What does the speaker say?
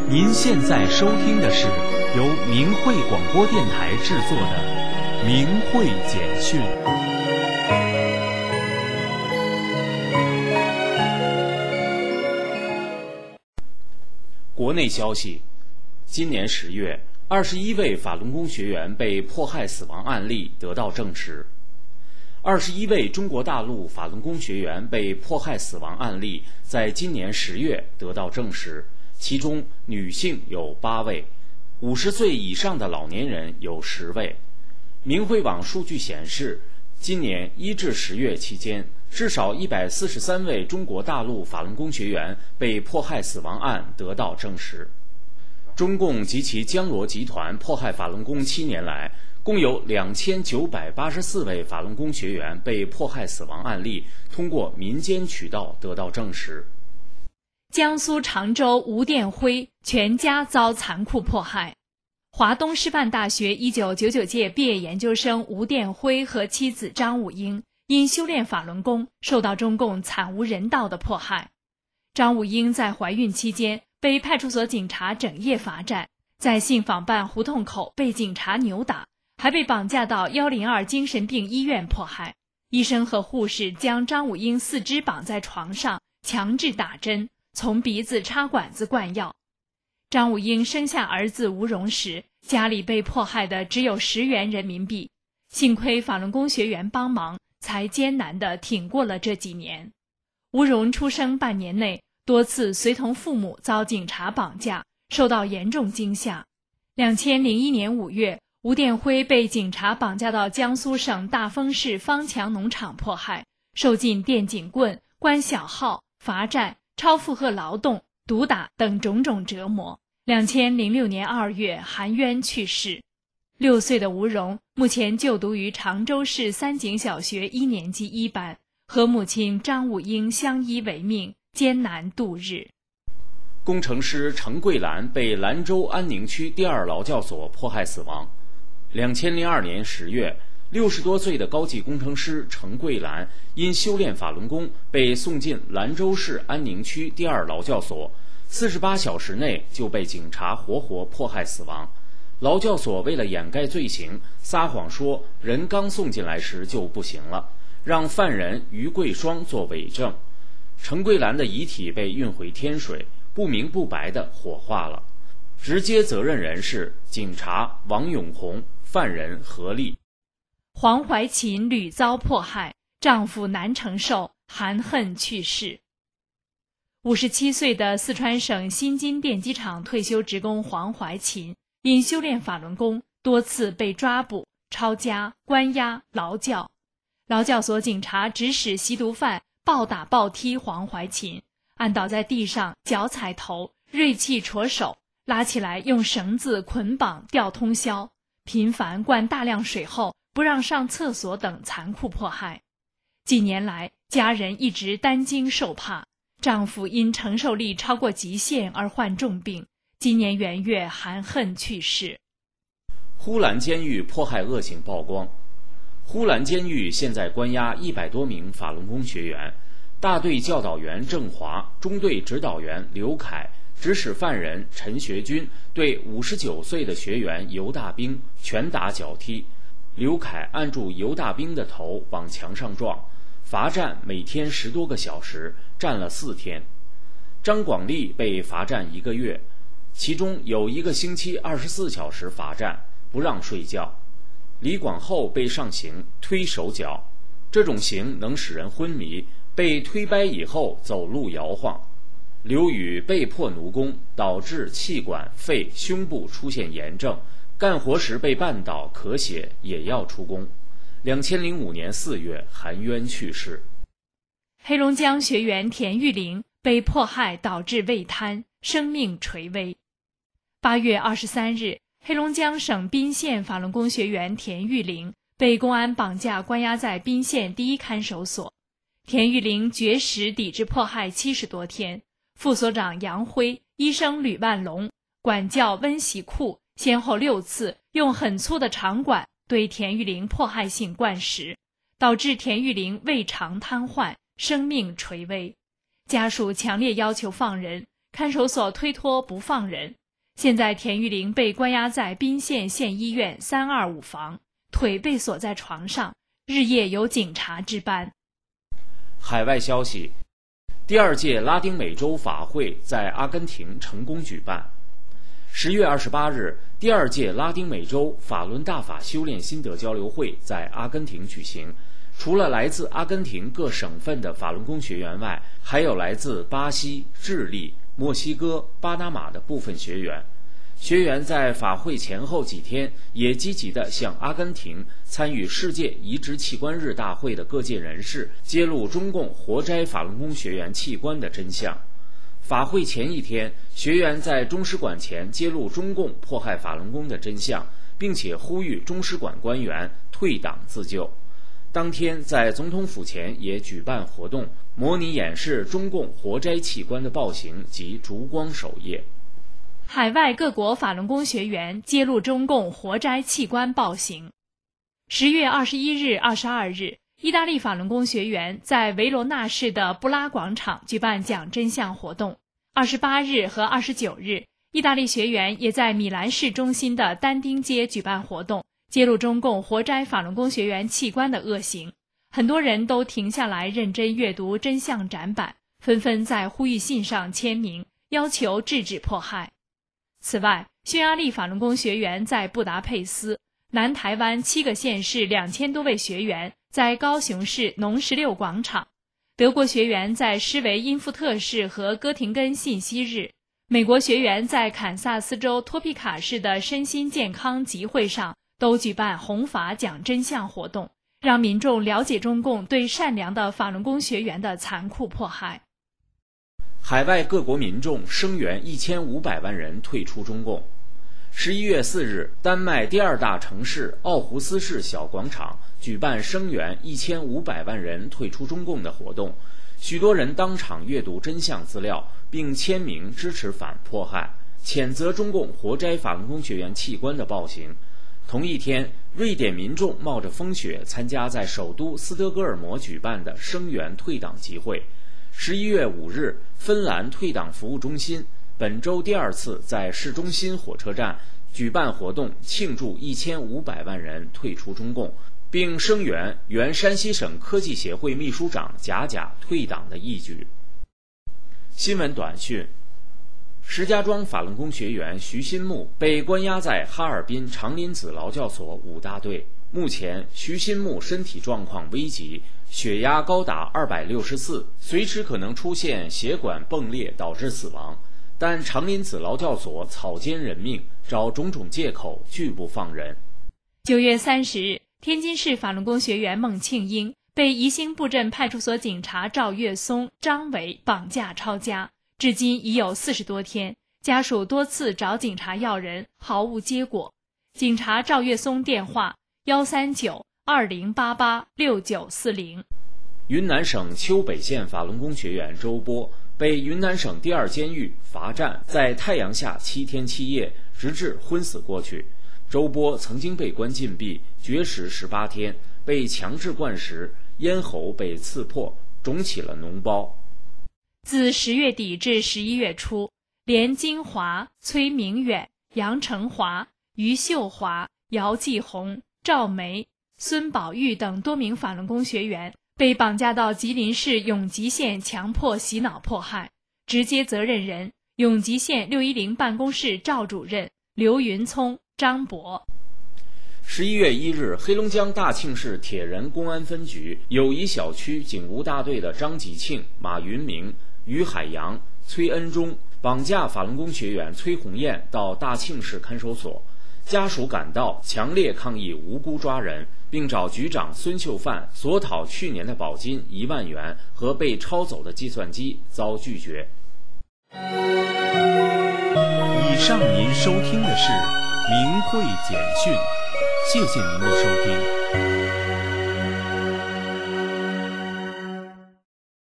您现在收听的是由明慧广播电台制作的《明慧简讯》。国内消息：今年10月，21位法轮功学员被迫害死亡案例得到证实。21位中国大陆法轮功学员被迫害死亡案例在今年10月得到证实，其中女性有8位，50岁以上的老年人有10位。明慧网数据显示，今年1至10月期间，至少143位中国大陆法轮功学员被迫害死亡案得到证实。中共及其江罗集团迫害法轮功7年来，共有2984位法轮功学员被迫害死亡案例通过民间渠道得到证实。 江苏常州吴殿辉全家遭残酷迫害。华东师范大学1999届毕业研究生吴殿辉和妻子张武英因修炼法轮功受到中共惨无人道的迫害。张武英在怀孕期间被派出所警察整夜罚站，在信访办胡同口被警察扭打，还被绑架到102精神病医院迫害。医生和护士将张武英4肢绑在床上，强制打针，从鼻子插管子灌药。张武英生下儿子吴荣时，家里被迫害的只有10元人民币，幸亏法轮功学员帮忙，才艰难地挺过了这几年。吴荣出生半年内，多次随同父母遭警察绑架，受到严重惊吓。2001年5月，吴殿辉被警察绑架到江苏省大丰市方强农场迫害，受尽电警棍、关小号、罚站、超负荷劳动、毒打等种种折磨。2006年2月含冤去世。6岁的吴荣目前就读于常州市三井小学1年级1班，和母亲张武英相依为命，艰难度日。 工程师程桂兰被兰州安宁区第2劳教所迫害死亡。2002年10月，60多岁的高级工程师程桂兰因修炼法轮功被送进兰州市安宁区第2劳教所，48小时内就被警察活活迫害死亡。劳教所为了掩盖罪行，撒谎说人刚送进来时就不行了，让犯人于桂双做伪证。程桂兰的遗体被运回天水，不明不白地火化了。直接责任人是警察王永红，犯人何丽。 黄怀琴屡遭迫害，丈夫难承受，含恨去世。57岁的四川省新津电机厂退休职工黄怀琴，因修炼法轮功，多次被抓捕、抄家、关押、劳教。劳教所警察指使吸毒犯暴打暴踢黄怀琴，按倒在地上，脚踩头，锐器戳手，拉起来用绳子捆绑吊通宵，频繁灌大量水后不让上厕所等残酷迫害。几年来，家人一直担惊受怕，丈夫因承受力超过极限而患重病，今年元月含恨去世。 呼兰监狱迫害恶行曝光。呼兰监狱现在关押100多名法轮功学员，大队教导员郑华、中队指导员刘凯指使犯人陈学军对59岁的学员尤大兵拳打脚踢，刘凯按住尤大兵的头往墙上撞，罚站每天10多个小时，站了4天。张广利被罚站1个月，其中有1个星期24小时罚站，不让睡觉。李广厚被上刑推手脚，这种刑能使人昏迷，被推掰以后走路摇晃。刘宇被迫奴工，导致气管、肺、胸部出现炎症，干活时被绊倒咳血，也要出宫。2005年4月含冤去世。 黑龙江学员田玉玲被迫害导致胃瘫，生命垂危。8月23日，黑龙江省宾县法轮功学员田玉玲被公安绑架关押在宾县第1看守所。田玉玲绝食抵制迫害70多天，副所长杨辉、医生吕万龙、管教温习库先后6次用很粗的肠管对田玉玲迫害性灌食，导致田玉玲胃肠瘫痪，生命垂危。家属强烈要求放人， 看守所推脱不放人。现在田玉玲被关押在宾县县医院325房，腿被锁在床上，日夜有警察值班。 海外消息，第2届拉丁美洲法会在阿根廷成功举办。10月28日，第2届拉丁美洲法轮大法修炼心得交流会在阿根廷举行。除了来自阿根廷各省份的法轮功学员外，还有来自巴西、智利、墨西哥、巴拿马的部分学员。学员在法会前后几天也积极地向阿根廷参与世界移植器官日大会的各界人士揭露中共活摘法轮功学员器官的真相。法会前一天，学员在中使馆前揭露中共迫害法轮功的真相，并且呼吁中使馆官员退党自救。当天在总统府前也举办活动，模拟演示中共活摘器官的暴行及烛光守夜。 海外各国法轮功学员揭露中共活摘器官暴行。10月21日、22日，意大利法轮功学员在维罗纳市的布拉广场举办讲真相活动。28日和29日，意大利学员也在米兰市中心的但丁街举办活动，揭露中共活摘法轮功学员器官的恶行。很多人都停下来认真阅读真相展板，纷纷在呼吁信上签名，要求制止迫害。此外，匈牙利法轮功学员在布达佩斯、南台湾7个县市2000多位学员在高雄市农16广场，德国学员在施维因福特市和哥廷根信息日，美国学员在堪萨斯州托皮卡市的身心健康集会上都举办弘法讲真相活动，让民众了解中共对善良的法轮功学员的残酷迫害。 海外各国民众声援1500万人退出中共。11月4日，丹麦第2大城市奥胡斯市小广场举办声援1500万人退出中共的活动，许多人当场阅读真相资料，并签名支持反迫害，谴责中共活摘法轮功学员器官的暴行。同一天，瑞典民众冒着风雪参加在首都斯德哥尔摩举办的声援退党集会。11月5日，芬兰退党服务中心本周第2次在市中心火车站举办活动，庆祝1500万人退出中共，并声援原山西省科技协会秘书长贾甲退党的义举。新闻短讯：石家庄法轮功学员徐新木被关押在哈尔滨长林子劳教所5大队，目前徐新木身体状况危急，血压高达264，随时可能出现血管崩裂导致死亡，但长林子劳教所草菅人命，找种种借口拒不放人。 9月30日，天津市法轮功学员孟庆英被宜兴布镇派出所警察赵月松、张伟绑架抄家，至今已有40多天，家属多次找警察要人，毫无结果。警察赵月松电话139-2088-6940。 云南省丘北县法轮功学员周波被云南省第2监狱罚站在太阳下7天7夜，直至昏死过去。周波曾经被关禁闭，绝食18天，被强制灌食，咽喉被刺破，肿起了脓包。 自10月底至11月初，连金华、崔明远、杨成华、于秀华、姚继红、赵梅、孙宝玉等多名法轮功学员被绑架到吉林市永吉县强迫洗脑迫害，直接责任人永吉县610办公室赵主任刘云聪、张博。 11月1日，黑龙江大庆市铁人公安分局友谊小区警务大队的张吉庆、马云明、于海洋、崔恩忠绑架法轮功学员崔红艳到大庆市看守所，家属赶到强烈抗议无辜抓人，并找局长孙秀范索讨去年的保金1万元和被抄走的计算机，遭拒绝。 以上您收听的是明慧简讯，谢谢您的收听。